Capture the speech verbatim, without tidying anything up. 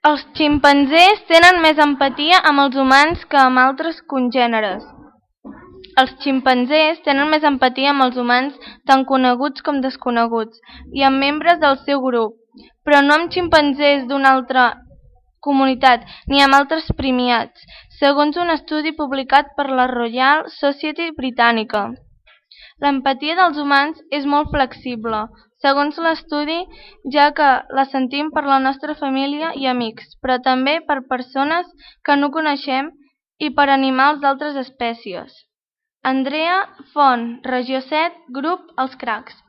Els ximpanzés tenen més empatia amb els humans que amb altres congèneres. Els ximpanzés tenen més empatia amb els humans, tant coneguts com desconeguts, i amb membres del seu grup, però no amb ximpanzés d'una altra comunitat, ni amb altres primiats, segons un estudi publicat per la Royal Society britànica. L'empatia dels humans és molt flexible, segons l'estudi, ja que la sentim per la nostra família i amics, però també per persones que no coneixem i per animals d'altres espècies. Andrea Font, Regió set, grup Els Cracs.